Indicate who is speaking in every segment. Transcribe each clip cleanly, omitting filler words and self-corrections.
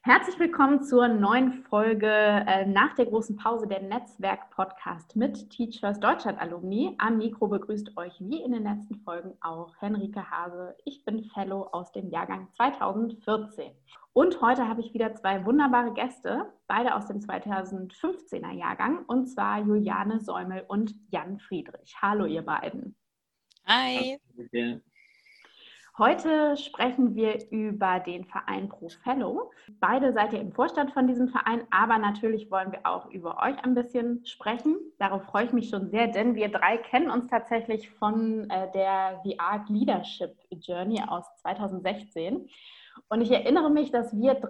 Speaker 1: Herzlich willkommen zur neuen Folge nach der großen Pause der Netzwerk-Podcast mit Teach First Deutschland Alumni. Am Mikro begrüßt euch wie in den letzten Folgen auch Henrike Hase. Ich bin Fellow aus dem Jahrgang 2014. Und heute habe ich wieder zwei wunderbare Gäste, beide aus dem 2015er Jahrgang, und zwar Juliane Säumel und Jan Friedrich. Hallo ihr beiden.
Speaker 2: Hi.
Speaker 1: Heute sprechen wir über den Verein ProFellow. Beide seid ihr im Vorstand von diesem Verein, aber natürlich wollen wir auch über euch ein bisschen sprechen. Darauf freue ich mich schon sehr, denn wir drei kennen uns tatsächlich von der The Arc Leadership Journey aus 2016. Und ich erinnere mich, dass wir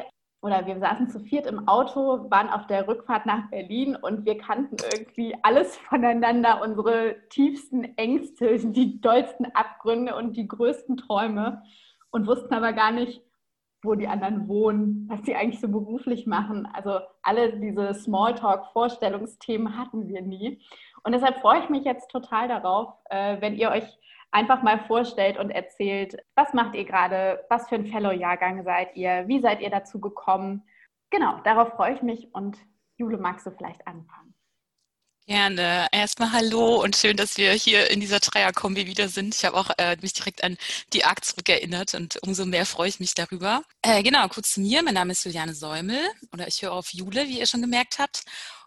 Speaker 1: saßen zu viert im Auto, waren auf der Rückfahrt nach Berlin und wir kannten irgendwie alles voneinander, unsere tiefsten Ängste, die dollsten Abgründe und die größten Träume und wussten aber gar nicht, wo die anderen wohnen, was sie eigentlich so beruflich machen. Also alle diese Smalltalk-Vorstellungsthemen hatten wir nie. Und deshalb freue ich mich jetzt total darauf, wenn ihr euch einfach mal vorstellt und erzählt, was macht ihr gerade, was für ein Fellow-Jahrgang seid ihr, wie seid ihr dazu gekommen? Genau, darauf freue ich mich und Jule, magst du vielleicht anfangen?
Speaker 2: Gerne. Erstmal hallo und schön, dass wir hier in dieser Dreierkombi wieder sind. Ich habe auch mich direkt an die Arc zurückerinnert und umso mehr freue ich mich darüber. Genau, kurz zu mir. Mein Name ist Juliane Säumel oder ich höre auf Jule, wie ihr schon gemerkt habt.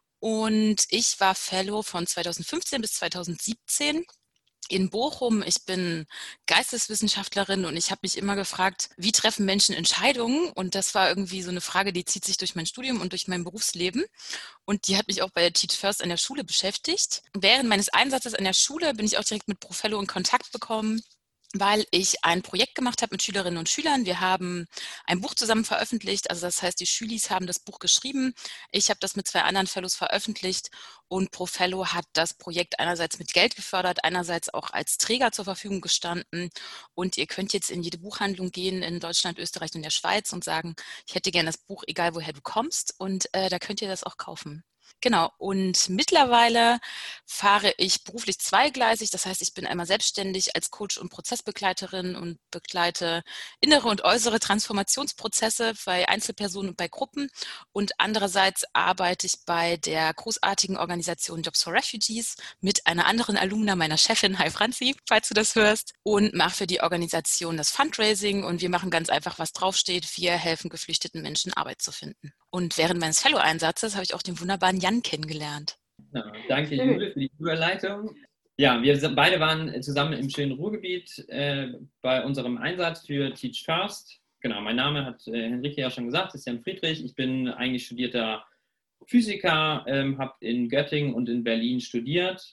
Speaker 2: Und ich war Fellow von 2015 bis 2017. In Bochum. Ich bin Geisteswissenschaftlerin und ich habe mich immer gefragt, wie treffen Menschen Entscheidungen? Und das war irgendwie so eine Frage, die zieht sich durch mein Studium und durch mein Berufsleben. Und die hat mich auch bei Teach First an der Schule beschäftigt. Während meines Einsatzes an der Schule bin ich auch direkt mit ProFellow in Kontakt gekommen, weil ich ein Projekt gemacht habe mit Schülerinnen und Schülern. Wir haben ein Buch zusammen veröffentlicht, also das heißt, die Schülis haben das Buch geschrieben. Ich habe das mit 2 anderen Fellows veröffentlicht und ProFellow hat das Projekt einerseits mit Geld gefördert, einerseits auch als Träger zur Verfügung gestanden. Und ihr könnt jetzt in jede Buchhandlung gehen in Deutschland, Österreich und der Schweiz und sagen, ich hätte gerne das Buch, egal woher du kommst, und da könnt ihr das auch kaufen. Genau, und mittlerweile fahre ich beruflich zweigleisig. Das heißt, ich bin einmal selbstständig als Coach und Prozessbegleiterin und begleite innere und äußere Transformationsprozesse bei Einzelpersonen und bei Gruppen. Und andererseits arbeite ich bei der großartigen Organisation Jobs for Refugees mit einer anderen Alumna meiner Chefin, hi Franzi, falls du das hörst, und mache für die Organisation das Fundraising. Und wir machen ganz einfach, was draufsteht. Wir helfen geflüchteten Menschen, Arbeit zu finden. Und während meines Fellow-Einsatzes habe ich auch den wunderbaren Jan kennengelernt.
Speaker 3: Ja, danke, Jule, für die Überleitung. Ja, wir beide waren zusammen im schönen Ruhrgebiet bei unserem Einsatz für Teach First. Genau, mein Name hat Henrike ja schon gesagt, ist Jan Friedrich. Ich bin eigentlich studierter Physiker, habe in Göttingen und in Berlin studiert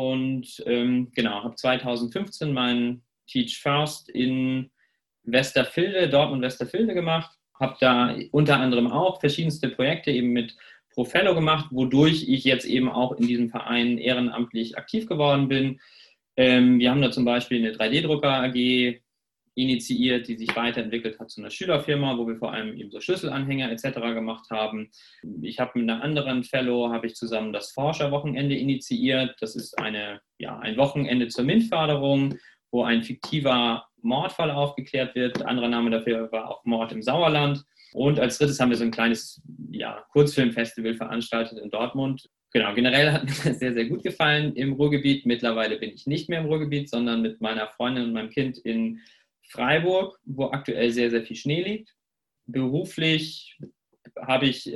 Speaker 3: und genau, habe 2015 meinen Teach First in Dortmund-Westervilde gemacht. Habe da unter anderem auch verschiedenste Projekte eben mit ProFellow gemacht, wodurch ich jetzt eben auch in diesem Verein ehrenamtlich aktiv geworden bin. Wir haben da zum Beispiel eine 3D-Drucker AG initiiert, die sich weiterentwickelt hat zu einer Schülerfirma, wo wir vor allem eben so Schlüsselanhänger etc. gemacht haben. Ich habe mit einer anderen Fellow zusammen das Forscherwochenende initiiert. Das ist ein Wochenende zur MINT-Förderung, wo ein fiktiver Mordfall aufgeklärt wird. Anderer Name dafür war auch Mord im Sauerland. Und als drittes haben wir so ein kleines Kurzfilmfestival veranstaltet in Dortmund. Genau, generell hat mir das sehr, sehr gut gefallen im Ruhrgebiet. Mittlerweile bin ich nicht mehr im Ruhrgebiet, sondern mit meiner Freundin und meinem Kind in Freiburg, wo aktuell sehr, sehr viel Schnee liegt. Beruflich habe ich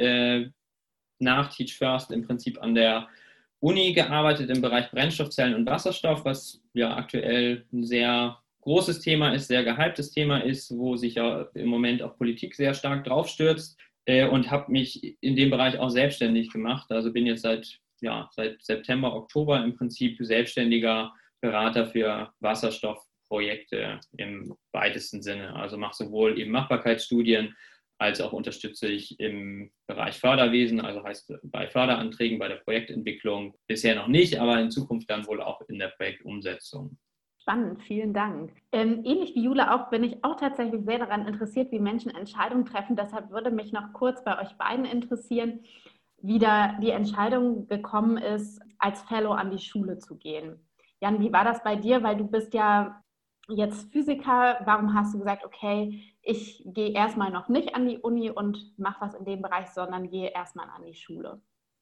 Speaker 3: nach Teach First im Prinzip an der Uni gearbeitet im Bereich Brennstoffzellen und Wasserstoff, was ja aktuell ein sehr großes Thema ist, sehr gehyptes Thema ist, wo sich ja im Moment auch Politik sehr stark drauf stürzt, und habe mich in dem Bereich auch selbstständig gemacht. Also bin jetzt seit September, Oktober im Prinzip selbstständiger Berater für Wasserstoffprojekte im weitesten Sinne. Also mache sowohl eben Machbarkeitsstudien als auch unterstütze ich im Bereich Förderwesen, also heißt bei Förderanträgen, bei der Projektentwicklung bisher noch nicht, aber in Zukunft dann wohl auch in der Projektumsetzung.
Speaker 1: Spannend, vielen Dank. Ähnlich wie Jule auch bin ich auch tatsächlich sehr daran interessiert, wie Menschen Entscheidungen treffen. Deshalb würde mich noch kurz bei euch beiden interessieren, wie da die Entscheidung gekommen ist, als Fellow an die Schule zu gehen. Jan, wie war das bei dir? Weil du bist ja jetzt Physiker, warum hast du gesagt, okay, ich gehe erstmal noch nicht an die Uni und mache was in dem Bereich, sondern gehe erstmal an die Schule?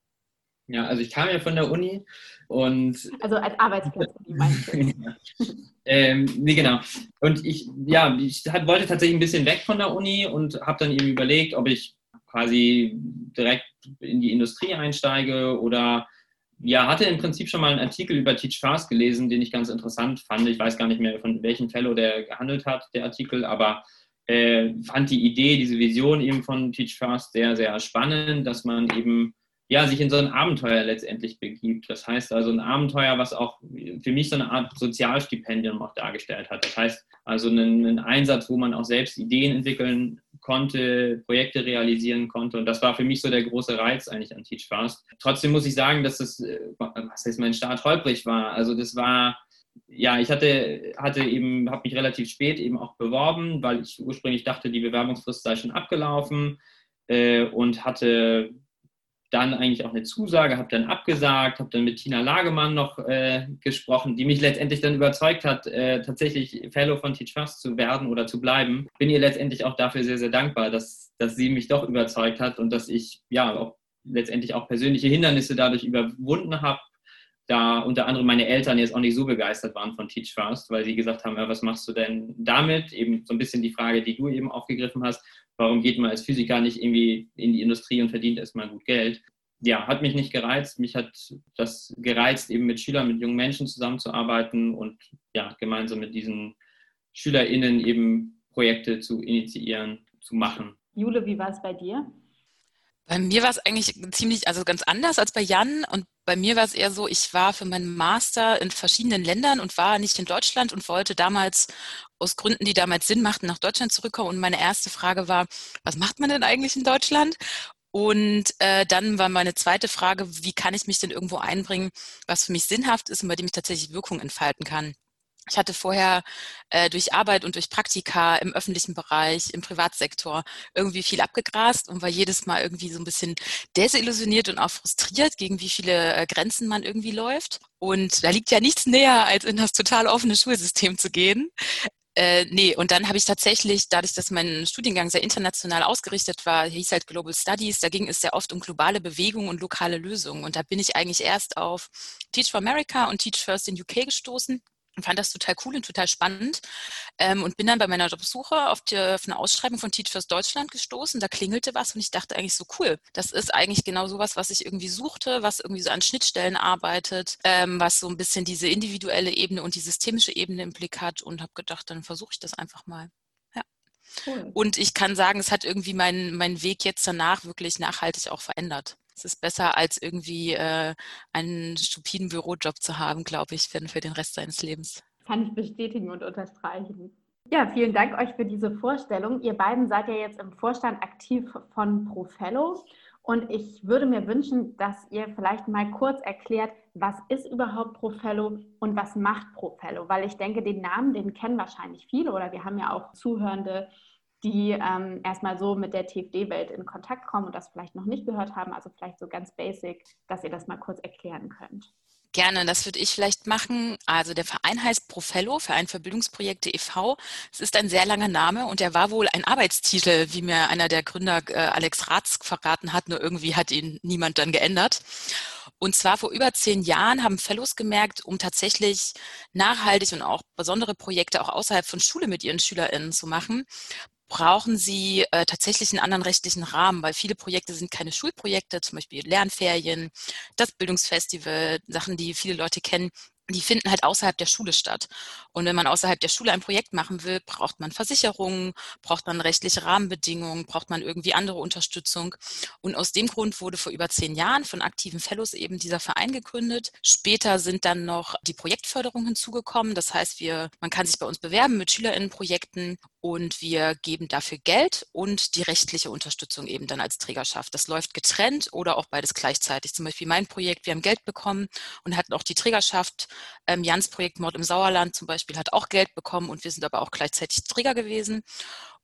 Speaker 3: Ja, also ich kam ja von der Uni und
Speaker 1: Also als Arbeitsplatz-Uni meinst du?
Speaker 3: ja. Nee, genau. Und ich wollte tatsächlich ein bisschen weg von der Uni und habe dann eben überlegt, ob ich quasi direkt in die Industrie einsteige oder ja, hatte im Prinzip schon mal einen Artikel über Teach Fast gelesen, den ich ganz interessant fand. Ich weiß gar nicht mehr, von welchem Fellow der gehandelt hat, der Artikel, aber fand die Idee, diese Vision eben von Teach Fast sehr, sehr spannend, dass man eben ja, sich in so ein Abenteuer letztendlich begibt. Das heißt also ein Abenteuer, was auch für mich so eine Art Sozialstipendium auch dargestellt hat. Das heißt also einen Einsatz, wo man auch selbst Ideen entwickeln konnte, Projekte realisieren konnte. Und das war für mich so der große Reiz eigentlich an Teach Fast. Trotzdem muss ich sagen, dass das, was heißt, mein Start holprig war. Also das war, ja, ich habe mich relativ spät eben auch beworben, weil ich ursprünglich dachte, die Bewerbungsfrist sei schon abgelaufen und hatte dann eigentlich auch eine Zusage, habe dann abgesagt, habe dann mit Tina Lagemann noch gesprochen, die mich letztendlich dann überzeugt hat, tatsächlich Fellow von Teach Fast zu werden oder zu bleiben. Bin ihr letztendlich auch dafür sehr, sehr dankbar, dass sie mich doch überzeugt hat und dass ich ja auch letztendlich auch persönliche Hindernisse dadurch überwunden habe, da unter anderem meine Eltern jetzt auch nicht so begeistert waren von Teach Fast, weil sie gesagt haben, ja, was machst du denn damit? Eben so ein bisschen die Frage, die du eben aufgegriffen hast, warum geht man als Physiker nicht irgendwie in die Industrie und verdient erstmal gut Geld? Ja, hat mich nicht gereizt. Mich hat das gereizt, eben mit Schülern, mit jungen Menschen zusammenzuarbeiten und ja, gemeinsam mit diesen SchülerInnen eben Projekte zu initiieren, zu machen.
Speaker 1: Jule, wie war es bei dir?
Speaker 2: Bei mir war es eigentlich also ganz anders als bei Jan. Und bei mir war es eher so, ich war für meinen Master in verschiedenen Ländern und war nicht in Deutschland und wollte damals aus Gründen, die damals Sinn machten, nach Deutschland zurückkommen. Und meine erste Frage war, was macht man denn eigentlich in Deutschland? Und dann war meine zweite Frage, wie kann ich mich denn irgendwo einbringen, was für mich sinnhaft ist und bei dem ich tatsächlich Wirkung entfalten kann. Ich hatte vorher durch Arbeit und durch Praktika im öffentlichen Bereich, im Privatsektor irgendwie viel abgegrast und war jedes Mal irgendwie so ein bisschen desillusioniert und auch frustriert, gegen wie viele Grenzen man irgendwie läuft. Und da liegt ja nichts näher, als in das total offene Schulsystem zu gehen. Nee, und dann habe ich tatsächlich, dadurch, dass mein Studiengang sehr international ausgerichtet war, hieß halt Global Studies, da ging es sehr oft um globale Bewegungen und lokale Lösungen. Und da bin ich eigentlich erst auf Teach for America und Teach First in UK gestoßen und fand das total cool und total spannend und bin dann bei meiner Jobsuche auf eine Ausschreibung von Teach First Deutschland gestoßen. Da klingelte was und ich dachte eigentlich so, cool, das ist eigentlich genau sowas, was ich irgendwie suchte, was irgendwie so an Schnittstellen arbeitet, was so ein bisschen diese individuelle Ebene und die systemische Ebene im Blick hat und habe gedacht, dann versuche ich das einfach mal. Ja. Cool. Und ich kann sagen, es hat irgendwie meinen Weg jetzt danach wirklich nachhaltig auch verändert. Es ist besser, als irgendwie einen stupiden Bürojob zu haben, glaube ich, für den Rest seines Lebens.
Speaker 1: Kann ich bestätigen und unterstreichen. Ja, vielen Dank euch für diese Vorstellung. Ihr beiden seid ja jetzt im Vorstand aktiv von ProFellow und ich würde mir wünschen, dass ihr vielleicht mal kurz erklärt, was ist überhaupt ProFellow und was macht ProFellow? Weil ich denke, den Namen, den kennen wahrscheinlich viele oder wir haben ja auch Zuhörende, die erstmal so mit der TFD-Welt in Kontakt kommen und das vielleicht noch nicht gehört haben, also vielleicht so ganz basic, dass ihr das mal kurz erklären könnt.
Speaker 2: Gerne, das würde ich vielleicht machen. Also der Verein heißt ProFellow, Verein für Bildungsprojekte e.V. Es ist ein sehr langer Name und der war wohl ein Arbeitstitel, wie mir einer der Gründer, Alex Ratz, verraten hat, nur irgendwie hat ihn niemand dann geändert. Und zwar vor über 10 Jahren haben Fellows gemerkt, um tatsächlich nachhaltig und auch besondere Projekte auch außerhalb von Schule mit ihren SchülerInnen zu machen, brauchen sie tatsächlich einen anderen rechtlichen Rahmen, weil viele Projekte sind keine Schulprojekte, zum Beispiel Lernferien, das Bildungsfestival, Sachen, die viele Leute kennen, die finden halt außerhalb der Schule statt. Und wenn man außerhalb der Schule ein Projekt machen will, braucht man Versicherungen, braucht man rechtliche Rahmenbedingungen, braucht man irgendwie andere Unterstützung. Und aus dem Grund wurde vor über 10 Jahren von aktiven Fellows eben dieser Verein gegründet. Später sind dann noch die Projektförderung hinzugekommen. Das heißt, man kann sich bei uns bewerben mit SchülerInnenprojekten und wir geben dafür Geld und die rechtliche Unterstützung eben dann als Trägerschaft. Das läuft getrennt oder auch beides gleichzeitig. Zum Beispiel mein Projekt, wir haben Geld bekommen und hatten auch die Trägerschaft. Jans Projekt Mord im Sauerland zum Beispiel hat auch Geld bekommen und wir sind aber auch gleichzeitig Träger gewesen.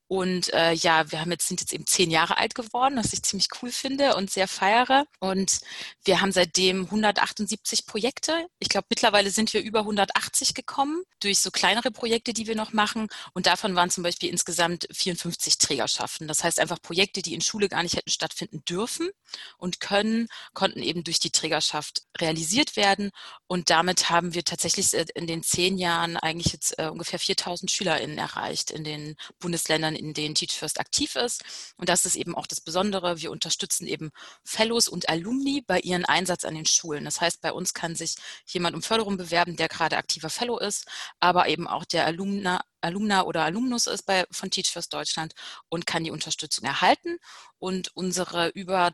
Speaker 2: Und ja, sind jetzt eben 10 Jahre alt geworden, was ich ziemlich cool finde und sehr feiere. Und wir haben seitdem 178 Projekte. Ich glaube, mittlerweile sind wir über 180 gekommen durch so kleinere Projekte, die wir noch machen. Und davon waren zum Beispiel insgesamt 54 Trägerschaften. Das heißt einfach Projekte, die in Schule gar nicht hätten stattfinden dürfen und konnten eben durch die Trägerschaft realisiert werden. Und damit haben wir tatsächlich in den 10 Jahren eigentlich jetzt ungefähr 4.000 SchülerInnen erreicht in den Bundesländern, in denen Teach First aktiv ist. Und das ist eben auch das Besondere. Wir unterstützen eben Fellows und Alumni bei ihrem Einsatz an den Schulen. Das heißt, bei uns kann sich jemand um Förderung bewerben, der gerade aktiver Fellow ist, aber eben auch der Alumna oder Alumnus ist von Teach First Deutschland und kann die Unterstützung erhalten. Und unsere über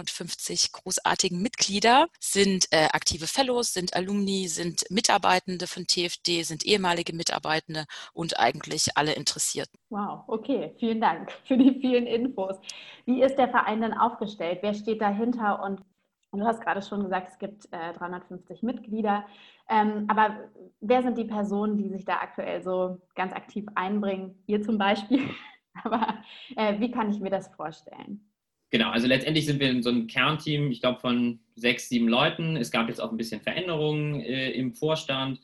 Speaker 2: 350 großartigen Mitglieder sind aktive Fellows, sind Alumni, sind Mitarbeitende von TFD, sind ehemalige Mitarbeitende und eigentlich alle Interessierten.
Speaker 1: Wow, okay, vielen Dank für die vielen Infos. Wie ist der Verein denn aufgestellt? Wer steht dahinter? Und du hast gerade schon gesagt, es gibt 350 Mitglieder. Aber wer sind die Personen, die sich da aktuell so ganz aktiv einbringen? Ihr zum Beispiel. Aber wie kann ich mir das vorstellen?
Speaker 3: Genau, also letztendlich sind wir in so einem Kernteam, ich glaube von 6, 7 Leuten. Es gab jetzt auch ein bisschen Veränderungen im Vorstand.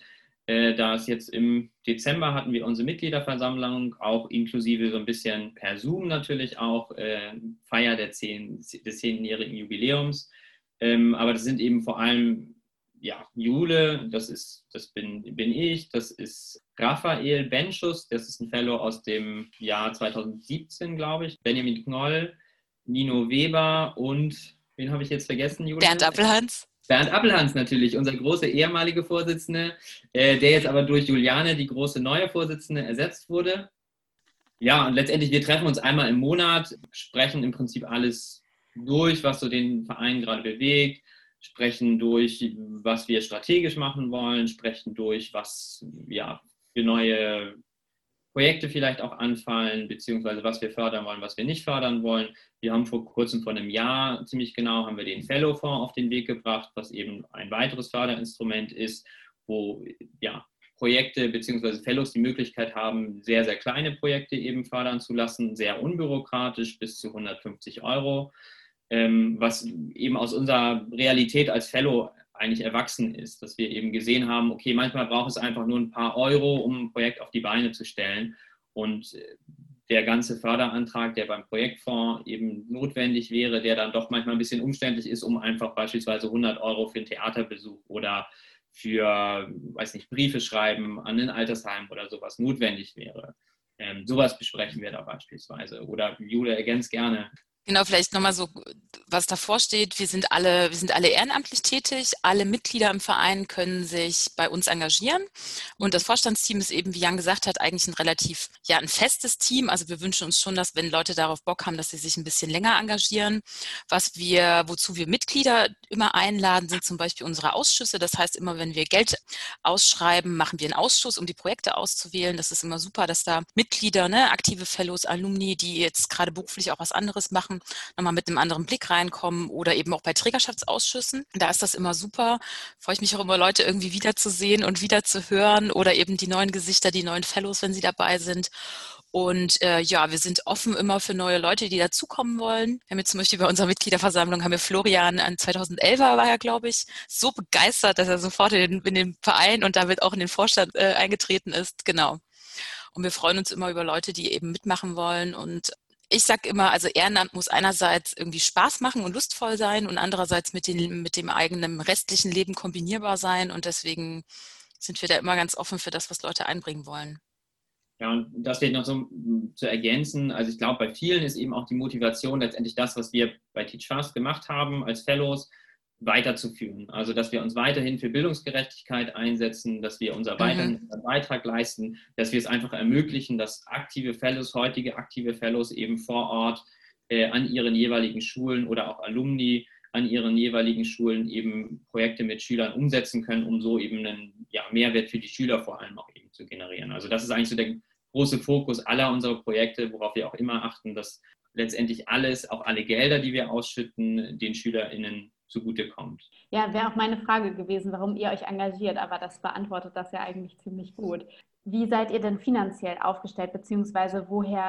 Speaker 3: Da ist jetzt im Dezember hatten wir unsere Mitgliederversammlung, auch inklusive so ein bisschen per Zoom natürlich auch, Feier des 10-jährigen Jubiläums. Aber das sind eben vor allem ja, Jule, das bin ich, das ist Raphael Benschus, das ist ein Fellow aus dem Jahr 2017, glaube ich, Benjamin Knoll, Nino Weber und, wen habe ich jetzt vergessen, Julia?
Speaker 2: Bernd Appelhans.
Speaker 3: Bernd Appelhans natürlich, unser große ehemalige Vorsitzende, der jetzt aber durch Juliane, die große neue Vorsitzende, ersetzt wurde. Ja, und letztendlich, wir treffen uns einmal im Monat, sprechen im Prinzip alles durch, was so den Verein gerade bewegt, sprechen durch, was wir strategisch machen wollen, sprechen durch, was ja, für neue Projekte vielleicht auch anfallen, beziehungsweise was wir fördern wollen, was wir nicht fördern wollen. Wir haben vor kurzem, vor einem Jahr ziemlich genau, haben wir den Fellow-Fonds auf den Weg gebracht, was eben ein weiteres Förderinstrument ist, wo ja, Projekte beziehungsweise Fellows die Möglichkeit haben, sehr, sehr kleine Projekte eben fördern zu lassen, sehr unbürokratisch bis zu 150 €, was eben aus unserer Realität als Fellow eigentlich erwachsen ist, dass wir eben gesehen haben, okay, manchmal braucht es einfach nur ein paar Euro, um ein Projekt auf die Beine zu stellen und der ganze Förderantrag, der beim Projektfonds eben notwendig wäre, der dann doch manchmal ein bisschen umständlich ist, um einfach beispielsweise 100 € für einen Theaterbesuch oder für, weiß nicht, Briefe schreiben an ein Altersheim oder sowas notwendig wäre. Sowas besprechen wir da beispielsweise. Oder Jule ergänzt gerne.
Speaker 2: Genau, vielleicht nochmal so, was davor steht. Wir sind alle ehrenamtlich tätig. Alle Mitglieder im Verein können sich bei uns engagieren. Und das Vorstandsteam ist eben, wie Jan gesagt hat, eigentlich ein festes Team. Also wir wünschen uns schon, dass wenn Leute darauf Bock haben, dass sie sich ein bisschen länger engagieren. Wozu wir Mitglieder immer einladen, sind zum Beispiel unsere Ausschüsse. Das heißt, immer wenn wir Geld ausschreiben, machen wir einen Ausschuss, um die Projekte auszuwählen. Das ist immer super, dass da Mitglieder, aktive Fellows, Alumni, die jetzt gerade beruflich auch was anderes machen, nochmal mit einem anderen Blick reinkommen oder eben auch bei Trägerschaftsausschüssen. Da ist das immer super. Freue ich mich auch immer, Leute irgendwie wiederzusehen und wieder zu hören oder eben die neuen Gesichter, die neuen Fellows, wenn sie dabei sind. Und wir sind offen immer für neue Leute, die dazukommen wollen. Wir haben jetzt zum Beispiel bei unserer Mitgliederversammlung haben wir Florian, 2011er war er, glaube ich, so begeistert, dass er sofort in den Verein und damit auch in den Vorstand eingetreten ist. Genau. Und wir freuen uns immer über Leute, die eben mitmachen wollen. Und ich sage immer, also Ehrenamt muss einerseits irgendwie Spaß machen und lustvoll sein und andererseits mit dem eigenen restlichen Leben kombinierbar sein. Und deswegen sind wir da immer ganz offen für das, was Leute einbringen wollen.
Speaker 3: Ja, und das vielleicht noch so zu ergänzen. Also ich glaube, bei vielen ist eben auch die Motivation letztendlich das, was wir bei Teach First gemacht haben als Fellows, weiterzuführen. Also dass wir uns weiterhin für Bildungsgerechtigkeit einsetzen, dass wir weiterhin unseren Beitrag leisten, dass wir es einfach ermöglichen, dass heutige aktive Fellows eben vor Ort an ihren jeweiligen Schulen oder auch Alumni an ihren jeweiligen Schulen eben Projekte mit Schülern umsetzen können, um so eben einen Mehrwert für die Schüler vor allem auch eben zu generieren. Also das ist eigentlich so der große Fokus aller unserer Projekte, worauf wir auch immer achten, dass letztendlich alles, auch alle Gelder, die wir ausschütten, den SchülerInnen zugutekommt.
Speaker 1: Ja, wäre auch meine Frage gewesen, warum ihr euch engagiert, aber das beantwortet das ja eigentlich ziemlich gut. Wie seid ihr denn finanziell aufgestellt, beziehungsweise woher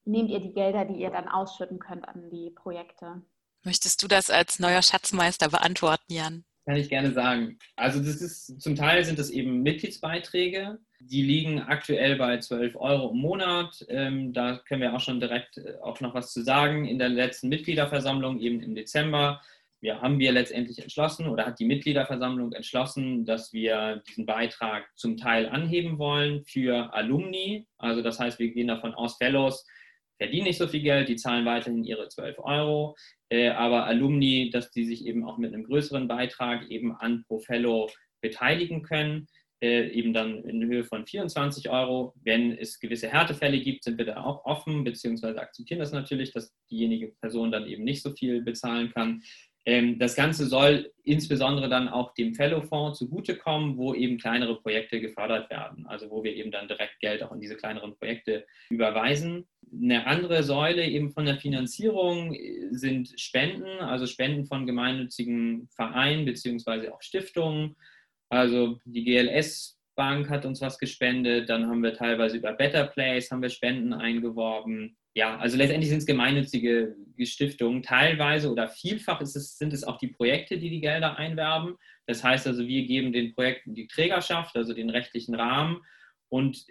Speaker 1: nehmt ihr die Gelder, die ihr dann ausschütten könnt an die Projekte?
Speaker 2: Möchtest du das als neuer Schatzmeister beantworten, Jan?
Speaker 3: Kann ich gerne sagen. Also zum Teil sind es eben Mitgliedsbeiträge, die liegen aktuell bei 12 Euro im Monat. Da können wir auch schon direkt auch noch was zu sagen. In der letzten Mitgliederversammlung, eben im Dezember, haben wir letztendlich entschlossen oder hat die Mitgliederversammlung entschlossen, dass wir diesen Beitrag zum Teil anheben wollen für Alumni. Also das heißt, wir gehen davon aus, Fellows verdienen nicht so viel Geld, die zahlen weiterhin ihre 12 Euro. Aber Alumni, dass die sich eben auch mit einem größeren Beitrag eben an pro Fellow beteiligen können, eben dann in Höhe von 24 Euro. Wenn es gewisse Härtefälle gibt, sind wir da auch offen, beziehungsweise akzeptieren das natürlich, dass diejenige Person dann eben nicht so viel bezahlen kann. Das Ganze soll insbesondere dann auch dem Fellow-Fonds zugutekommen, wo eben kleinere Projekte gefördert werden, also wo wir eben dann direkt Geld auch in diese kleineren Projekte überweisen. Eine andere Säule eben von der Finanzierung sind Spenden, also Spenden von gemeinnützigen Vereinen beziehungsweise auch Stiftungen. Also die GLS Bank hat uns was gespendet, dann haben wir teilweise über Better Place haben wir Spenden eingeworben. Ja, also letztendlich sind es gemeinnützige Stiftungen. Teilweise oder vielfach sind es auch die Projekte, die Gelder einwerben. Das heißt also, wir geben den Projekten die Trägerschaft, also den rechtlichen Rahmen und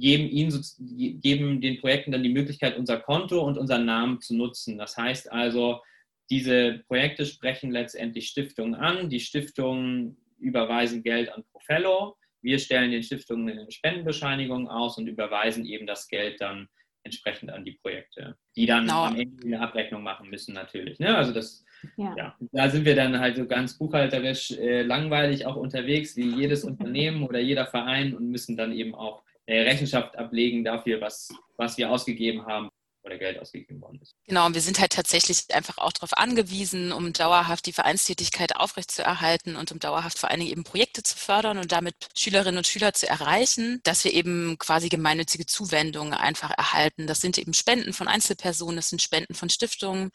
Speaker 3: geben den Projekten dann die Möglichkeit, unser Konto und unseren Namen zu nutzen. Das heißt also, diese Projekte sprechen letztendlich Stiftungen an. Die Stiftungen überweisen Geld an Profello. Wir stellen den Stiftungen eine Spendenbescheinigung aus und überweisen eben das Geld dann entsprechend an die Projekte, die dann am Ende eine Abrechnung machen müssen natürlich. Ne? Also da sind wir dann halt so ganz buchhalterisch langweilig auch unterwegs, wie jedes Unternehmen oder jeder Verein und müssen dann eben auch Rechenschaft ablegen dafür, was wir ausgegeben haben oder Geld ausgegeben worden ist.
Speaker 2: Genau, und wir sind halt tatsächlich einfach auch darauf angewiesen, um dauerhaft die Vereinstätigkeit aufrechtzuerhalten und um dauerhaft vor allen Dingen eben Projekte zu fördern und damit Schülerinnen und Schüler zu erreichen, dass wir eben quasi gemeinnützige Zuwendungen einfach erhalten. Das sind eben Spenden von Einzelpersonen, das sind Spenden von Stiftungen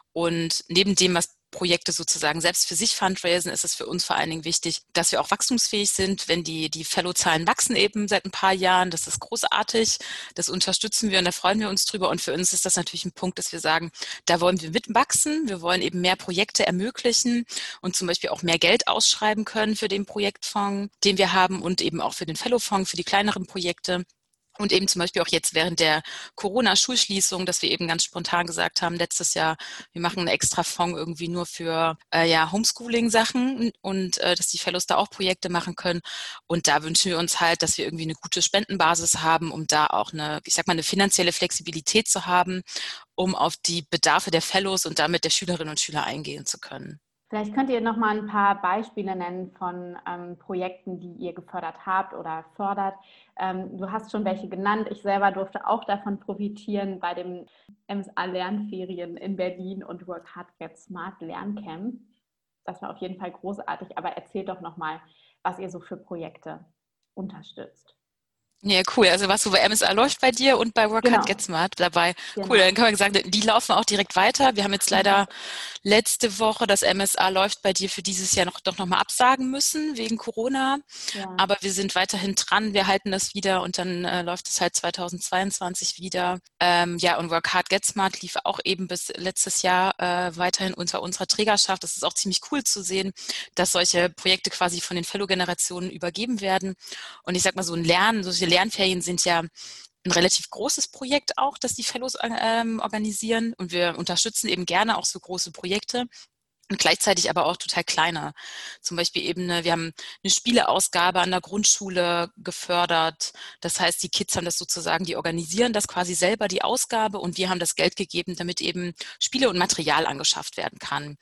Speaker 2: und neben dem, was Projekte sozusagen selbst für sich fundraisen, ist es für uns vor allen Dingen wichtig, dass wir auch wachstumsfähig sind, wenn die Fellow-Zahlen wachsen eben seit ein paar Jahren. Das ist großartig, das unterstützen wir und da freuen wir uns drüber. Und für uns ist das natürlich ein Punkt, dass wir sagen, da wollen wir mitwachsen. Wir wollen eben mehr Projekte ermöglichen und zum Beispiel auch mehr Geld ausschreiben können für den Projektfonds, den wir haben und eben auch für den Fellow-Fonds, für die kleineren Projekte. Und eben zum Beispiel auch jetzt während der Corona-Schulschließung, dass wir eben ganz spontan gesagt haben, letztes Jahr, wir machen einen extra Fonds irgendwie nur für Homeschooling-Sachen und dass die Fellows da auch Projekte machen können. Und da wünschen wir uns halt, dass wir irgendwie eine gute Spendenbasis haben, um da auch eine finanzielle Flexibilität zu haben, um auf die Bedarfe der Fellows und damit der Schülerinnen und Schüler eingehen zu können.
Speaker 1: Vielleicht könnt ihr noch mal ein paar Beispiele nennen von Projekten, die ihr gefördert habt oder fördert. Du hast schon welche genannt. Ich selber durfte auch davon profitieren bei dem MSA-Lernferien in Berlin und Work Hard Get Smart Lerncamp. Das war auf jeden Fall großartig. Aber erzählt doch noch mal, was ihr so für Projekte unterstützt.
Speaker 2: Ja, cool. Also was so bei MSA läuft bei dir und bei Work Hard Get Smart dabei. Genau. Cool, dann kann man sagen, die laufen auch direkt weiter. Wir haben jetzt leider letzte Woche das MSA läuft bei dir für dieses Jahr noch mal absagen müssen wegen Corona. Ja. Aber wir sind weiterhin dran. Wir halten das wieder und dann läuft es halt 2022 wieder. Und Work Hard Get Smart lief auch eben bis letztes Jahr weiterhin unter unserer Trägerschaft. Das ist auch ziemlich cool zu sehen, dass solche Projekte quasi von den Fellow-Generationen übergeben werden. Und ich sag mal, solche Lernferien sind ja ein relativ großes Projekt auch, das die Fellows organisieren. Und wir unterstützen eben gerne auch so große Projekte. Und gleichzeitig aber auch total kleiner. Zum Beispiel eben, wir haben eine Spieleausgabe an der Grundschule gefördert. Das heißt, die Kids haben das sozusagen, die organisieren das quasi selber, die Ausgabe. Und wir haben das Geld gegeben, damit eben Spiele und Material angeschafft werden kann.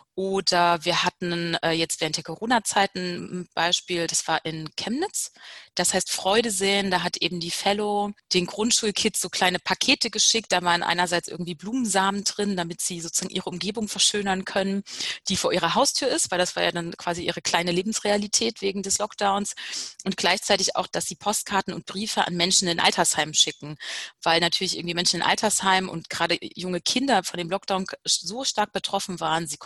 Speaker 2: Oder wir hatten jetzt während der Corona-Zeit ein Beispiel, das war in Chemnitz. Das heißt Freude sehen, da hat eben die Fellow den Grundschulkids so kleine Pakete geschickt. Da waren einerseits irgendwie Blumensamen drin, damit sie sozusagen ihre Umgebung verschönern können, die vor ihrer Haustür ist, weil das war ja dann quasi ihre kleine Lebensrealität wegen des Lockdowns. Und gleichzeitig auch, dass sie Postkarten und Briefe an Menschen in Altersheimen schicken, weil natürlich irgendwie Menschen in Altersheimen und gerade junge Kinder von dem Lockdown so stark betroffen waren, sie konnten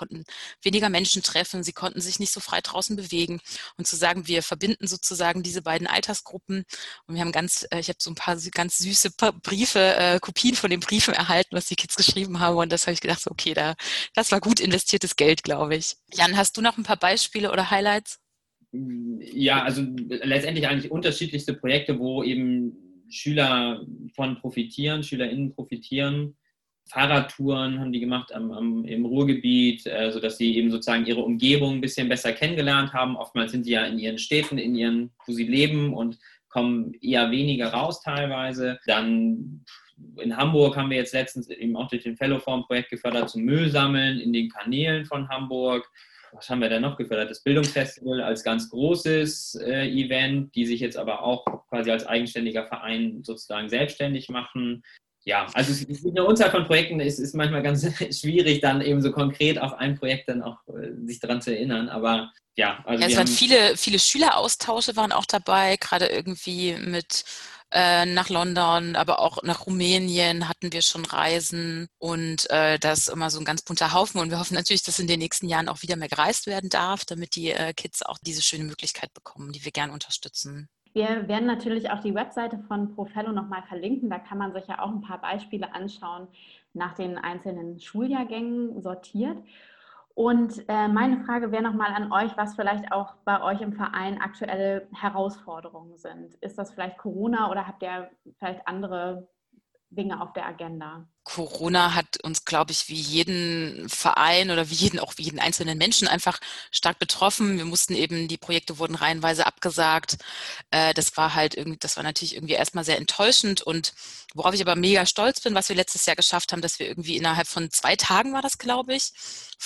Speaker 2: weniger Menschen treffen, sie konnten sich nicht so frei draußen bewegen. Und zu sagen, wir verbinden sozusagen diese beiden Altersgruppen. Und wir haben ich habe so ein paar ganz süße Briefe, Kopien von den Briefen erhalten, was die Kids geschrieben haben. Und das habe ich gedacht, so, okay, das war gut investiertes Geld, glaube ich. Jan, hast du noch ein paar Beispiele oder Highlights?
Speaker 3: Ja, also letztendlich eigentlich unterschiedlichste Projekte, wo eben Schüler von profitieren, SchülerInnen profitieren. Fahrradtouren haben die gemacht im Ruhrgebiet, sodass sie eben sozusagen ihre Umgebung ein bisschen besser kennengelernt haben. Oftmals sind die ja in ihren Städten, wo sie leben und kommen eher weniger raus teilweise. Dann in Hamburg haben wir jetzt letztens eben auch durch den Fellow-Form-Projekt gefördert zum Müllsammeln in den Kanälen von Hamburg. Was haben wir denn noch gefördert? Das Bildungsfestival als ganz großes Event, die sich jetzt aber auch quasi als eigenständiger Verein sozusagen selbstständig machen. Ja, also es gibt eine Unzahl von Projekten, es ist manchmal ganz schwierig, dann eben so konkret auf ein Projekt dann auch sich daran zu erinnern, aber ja. Also
Speaker 2: es waren viele Schüleraustausche waren auch dabei, gerade irgendwie mit nach London, aber auch nach Rumänien hatten wir schon Reisen und das ist immer so ein ganz bunter Haufen und wir hoffen natürlich, dass in den nächsten Jahren auch wieder mehr gereist werden darf, damit die Kids auch diese schöne Möglichkeit bekommen, die wir gern unterstützen.
Speaker 1: Wir werden natürlich auch die Webseite von Profello nochmal verlinken. Da kann man sich ja auch ein paar Beispiele anschauen, nach den einzelnen Schuljahrgängen sortiert. Und meine Frage wäre nochmal an euch, was vielleicht auch bei euch im Verein aktuelle Herausforderungen sind. Ist das vielleicht Corona oder habt ihr vielleicht andere Dinge auf der Agenda?
Speaker 2: Corona hat uns, glaube ich, wie jeden Verein oder wie jeden einzelnen Menschen einfach stark betroffen. Wir mussten eben, die Projekte wurden reihenweise abgesagt. Das war natürlich irgendwie erstmal sehr enttäuschend und worauf ich aber mega stolz bin, was wir letztes Jahr geschafft haben, dass wir irgendwie innerhalb von 2 Tagen war das, glaube ich,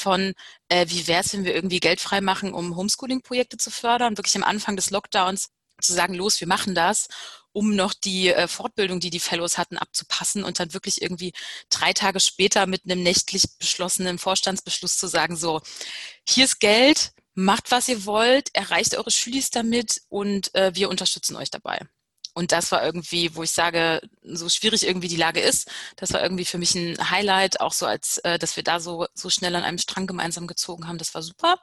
Speaker 2: wie wäre es, wenn wir irgendwie Geld frei machen, um Homeschooling-Projekte zu fördern, wirklich am Anfang des Lockdowns zu sagen, los, wir machen das, um noch die Fortbildung, die Fellows hatten, abzupassen und dann wirklich irgendwie 3 Tage später mit einem nächtlich beschlossenen Vorstandsbeschluss zu sagen, so, hier ist Geld, macht, was ihr wollt, erreicht eure Schülis damit und wir unterstützen euch dabei. Und das war irgendwie, wo ich sage, so schwierig irgendwie die Lage ist, das war irgendwie für mich ein Highlight, auch so dass wir da so schnell an einem Strang gemeinsam gezogen haben, das war super.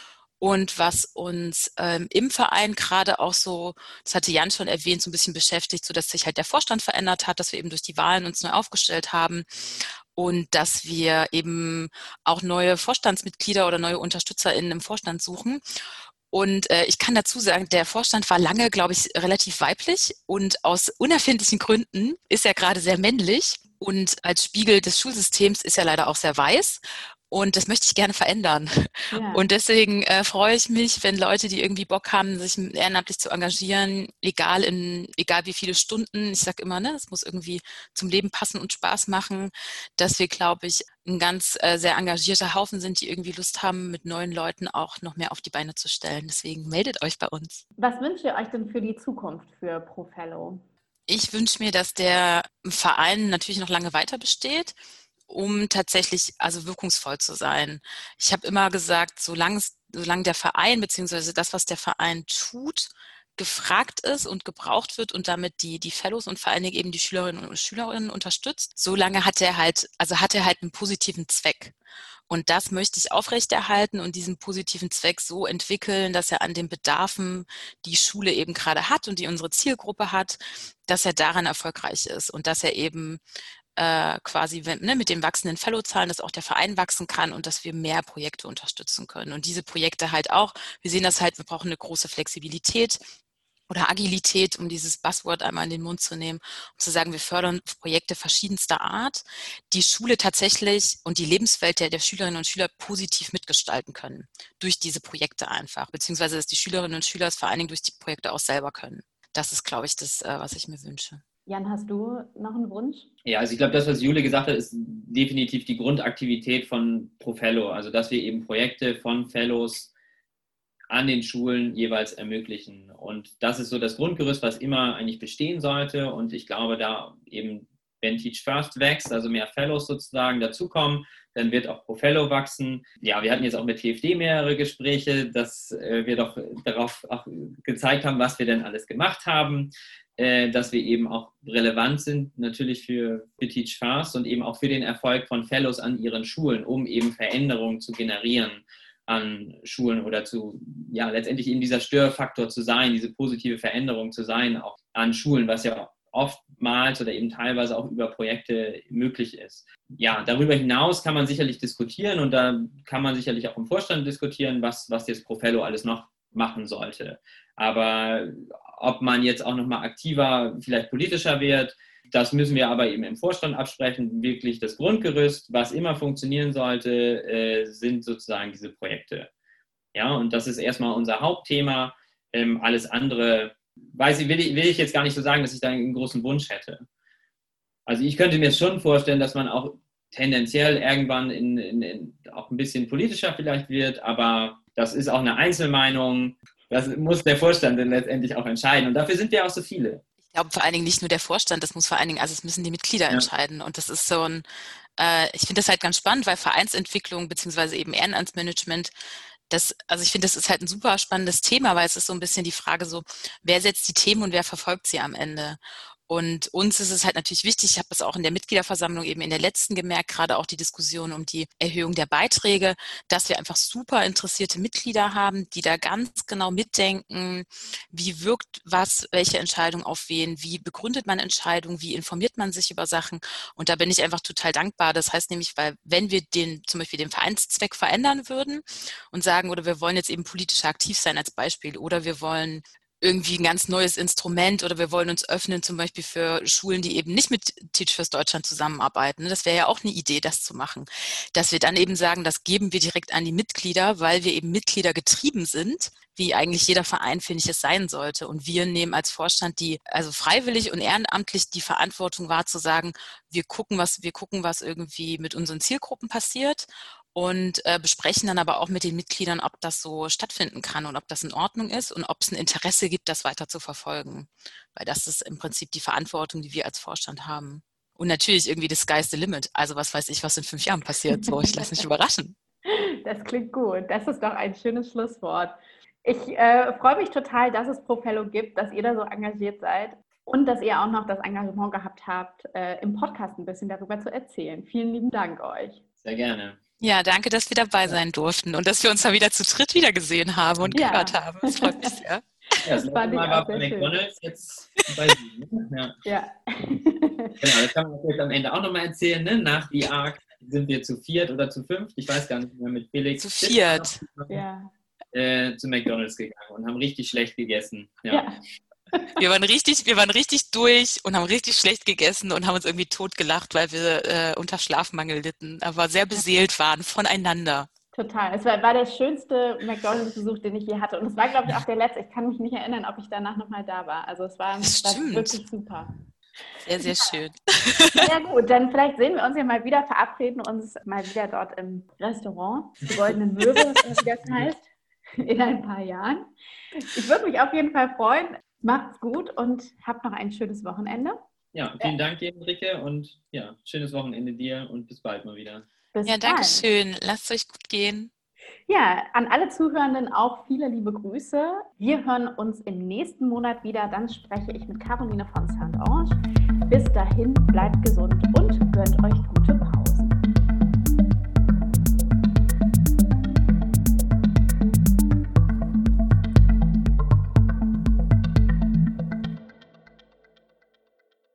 Speaker 2: Und was uns im Verein gerade auch so, das hatte Jan schon erwähnt, so ein bisschen beschäftigt, so dass sich halt der Vorstand verändert hat, dass wir eben durch die Wahlen uns neu aufgestellt haben und dass wir eben auch neue Vorstandsmitglieder oder neue UnterstützerInnen im Vorstand suchen. Und ich kann dazu sagen, der Vorstand war lange, glaube ich, relativ weiblich und aus unerfindlichen Gründen ist er gerade sehr männlich und als Spiegel des Schulsystems ist er leider auch sehr weiß. Und das möchte ich gerne verändern. Ja. Und deswegen freue ich mich, wenn Leute, die irgendwie Bock haben, sich ehrenamtlich zu engagieren, egal wie viele Stunden, ich sage immer, das muss irgendwie zum Leben passen und Spaß machen, dass wir, glaube ich, ein ganz sehr engagierter Haufen sind, die irgendwie Lust haben, mit neuen Leuten auch noch mehr auf die Beine zu stellen. Deswegen meldet euch bei uns.
Speaker 1: Was wünscht ihr euch denn für die Zukunft für Profello?
Speaker 2: Ich wünsche mir, dass der Verein natürlich noch lange weiter besteht, um tatsächlich wirkungsvoll zu sein. Ich habe immer gesagt, solange der Verein beziehungsweise das, was der Verein tut, gefragt ist und gebraucht wird und damit die Fellows und vor allen Dingen eben die Schülerinnen und Schülerinnen unterstützt, solange hat er halt einen positiven Zweck. Und das möchte ich aufrechterhalten und diesen positiven Zweck so entwickeln, dass er an den Bedarfen, die Schule eben gerade hat und die unsere Zielgruppe hat, dass er daran erfolgreich ist und dass er eben quasi mit den wachsenden Fellow-Zahlen, dass auch der Verein wachsen kann und dass wir mehr Projekte unterstützen können. Und diese Projekte halt auch, wir sehen das halt, wir brauchen eine große Flexibilität oder Agilität, um dieses Buzzword einmal in den Mund zu nehmen, um zu sagen, wir fördern Projekte verschiedenster Art, die Schule tatsächlich und die Lebenswelt der Schülerinnen und Schüler positiv mitgestalten können, durch diese Projekte einfach, beziehungsweise dass die Schülerinnen und Schüler es vor allen Dingen durch die Projekte auch selber können. Das ist, glaube ich, das, was ich mir wünsche.
Speaker 1: Jan, hast du noch einen Wunsch?
Speaker 3: Ja, also ich glaube, das, was Jule gesagt hat, ist definitiv die Grundaktivität von Profello. Also, dass wir eben Projekte von Fellows an den Schulen jeweils ermöglichen. Und das ist so das Grundgerüst, was immer eigentlich bestehen sollte. Und ich glaube, da eben, wenn Teach First wächst, also mehr Fellows sozusagen dazukommen, dann wird auch Profello wachsen. Ja, wir hatten jetzt auch mit TFD mehrere Gespräche, dass wir doch darauf auch gezeigt haben, was wir denn alles gemacht haben. dass wir eben auch relevant sind, natürlich für Teach Fast und eben auch für den Erfolg von Fellows an ihren Schulen, um eben Veränderungen zu generieren an Schulen oder letztendlich eben dieser Störfaktor zu sein, diese positive Veränderung zu sein, auch an Schulen, was ja oftmals oder eben teilweise auch über Projekte möglich ist. Ja, darüber hinaus kann man sicherlich diskutieren und da kann man sicherlich auch im Vorstand diskutieren, was jetzt Profello alles noch machen sollte. Aber ob man jetzt auch nochmal aktiver, vielleicht politischer wird, das müssen wir aber eben im Vorstand absprechen. Wirklich das Grundgerüst, was immer funktionieren sollte, sind sozusagen diese Projekte. Ja, und das ist erstmal unser Hauptthema. Alles andere, will ich jetzt gar nicht so sagen, dass ich da einen großen Wunsch hätte. Also ich könnte mir schon vorstellen, dass man auch tendenziell irgendwann auch ein bisschen politischer vielleicht wird, aber das ist auch eine Einzelmeinung. Das muss der Vorstand dann letztendlich auch entscheiden. Und dafür sind wir auch so viele.
Speaker 2: Ich glaube vor allen Dingen nicht nur der Vorstand, das muss vor allen Dingen, also es müssen die Mitglieder entscheiden. Und das ist so ich finde das halt ganz spannend, weil Vereinsentwicklung beziehungsweise eben Ehrenamtsmanagement, ich finde, das ist halt ein super spannendes Thema, weil es ist so ein bisschen die Frage so, wer setzt die Themen und wer verfolgt sie am Ende? Und uns ist es halt natürlich wichtig, ich habe das auch in der Mitgliederversammlung eben in der letzten gemerkt, gerade auch die Diskussion um die Erhöhung der Beiträge, dass wir einfach super interessierte Mitglieder haben, die da ganz genau mitdenken, wie wirkt was, welche Entscheidung auf wen, wie begründet man Entscheidungen, wie informiert man sich über Sachen. Und da bin ich einfach total dankbar. Das heißt nämlich, weil wenn wir zum Beispiel den Vereinszweck verändern würden und sagen, oder wir wollen jetzt eben politisch aktiv sein als Beispiel, oder wir wollen irgendwie ein ganz neues Instrument oder wir wollen uns öffnen zum Beispiel für Schulen, die eben nicht mit Teach First Deutschland zusammenarbeiten. Das wäre ja auch eine Idee, das zu machen. Dass wir dann eben sagen, das geben wir direkt an die Mitglieder, weil wir eben Mitglieder getrieben sind, wie eigentlich jeder Verein, finde ich, es sein sollte. Und wir nehmen als Vorstand also freiwillig und ehrenamtlich die Verantwortung wahr, zu sagen, wir gucken, was irgendwie mit unseren Zielgruppen passiert. Und besprechen dann aber auch mit den Mitgliedern, ob das so stattfinden kann und ob das in Ordnung ist und ob es ein Interesse gibt, das weiter zu verfolgen. Weil das ist im Prinzip die Verantwortung, die wir als Vorstand haben. Und natürlich irgendwie the sky's the limit. Also was weiß ich, was in 5 Jahren passiert. So, ich lasse mich überraschen.
Speaker 1: Das klingt gut. Das ist doch ein schönes Schlusswort. Ich freue mich total, dass es Profello gibt, dass ihr da so engagiert seid und dass ihr auch noch das Engagement gehabt habt, im Podcast ein bisschen darüber zu erzählen. Vielen lieben Dank euch.
Speaker 3: Sehr gerne.
Speaker 2: Ja, danke, dass wir dabei sein durften und dass wir uns mal wieder zu dritt wieder gesehen haben und gehört haben. Das freut mich sehr.
Speaker 3: Ja, das letzte Mal war bei McDonald's, jetzt bei Sie. Ja. Genau, das kann man jetzt am Ende auch nochmal erzählen. Ne? Nach die ARC sind wir zu 4 oder zu 5, ich weiß gar nicht mehr, mit Felix.
Speaker 2: Zu 4.
Speaker 3: Zu McDonald's gegangen und haben richtig schlecht gegessen. Ja.
Speaker 2: Wir waren richtig durch und haben richtig schlecht gegessen und haben uns irgendwie totgelacht, weil wir unter Schlafmangel litten, aber sehr beseelt waren voneinander.
Speaker 1: Total. Es war der schönste McDonald's-Besuch, den ich je hatte. Und es war, glaube ich, auch der letzte. Ich kann mich nicht erinnern, ob ich danach nochmal da war. Also es war wirklich super.
Speaker 2: Sehr, sehr schön.
Speaker 1: Ja gut, dann vielleicht sehen wir uns ja mal wieder, verabreden uns mal wieder dort im Restaurant, die Goldene Möwe, wie das heißt, in ein paar Jahren. Ich würde mich auf jeden Fall freuen. Macht's gut und habt noch ein schönes Wochenende.
Speaker 3: Ja, vielen Dank dir, Enrique, und ja, schönes Wochenende dir und bis bald mal wieder.
Speaker 2: Danke schön. Lasst es euch gut gehen.
Speaker 1: Ja, an alle Zuhörenden auch viele liebe Grüße. Wir hören uns im nächsten Monat wieder. Dann spreche ich mit Caroline von Saint-Ange. Bis dahin, bleibt gesund und gönnt euch gute Pause.